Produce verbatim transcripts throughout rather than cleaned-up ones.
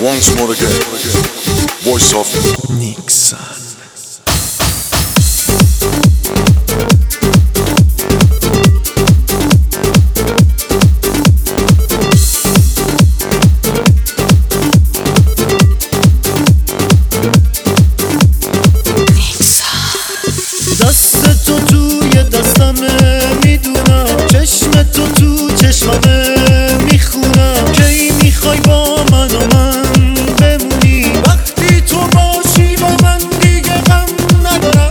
once more again. Voice of Nixon. دست تو توی دستمه میدونم، چشم تو تو چشممه میخونم. کی میخوای با من و من بمونی؟ وقتی تو باشی با من دیگه غم ندارم.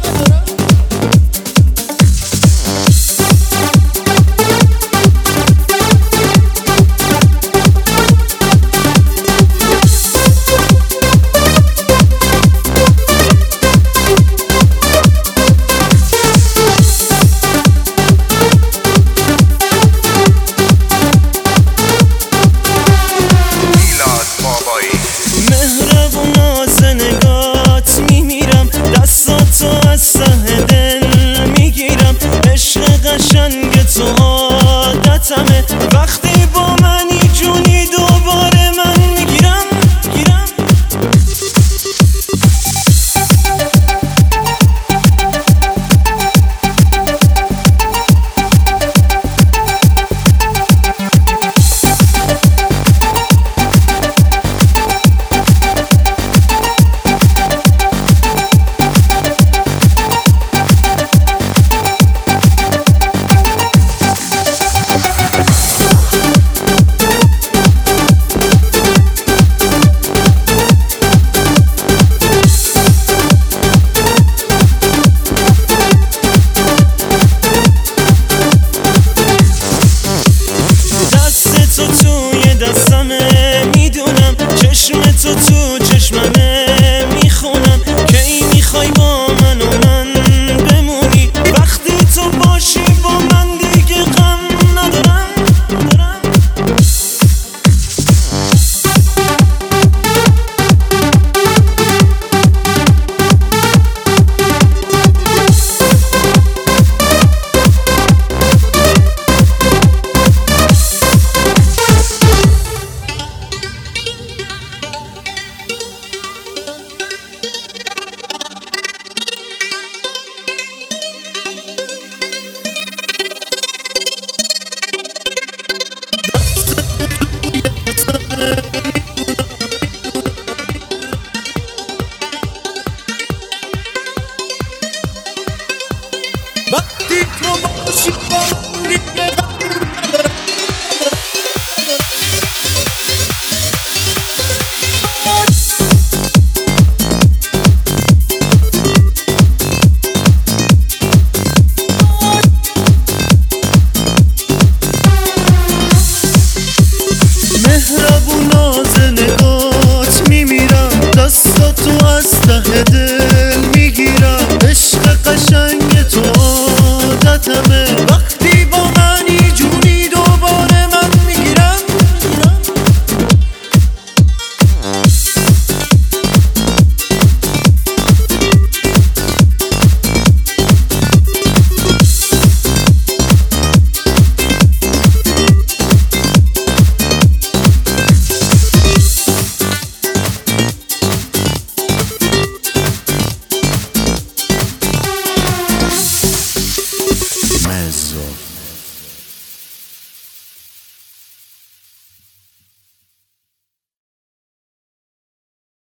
دستاتو از ته دل میگیرم، عشق قشنگ تو عادتمه. وقتی با منی جونی دوباره من میگیرم گیرم. تو توی دستمه میدونم، چشم تو تو چشممه میخونم. کی میخوای با من و من بمونی؟ وقتی تو باشی با من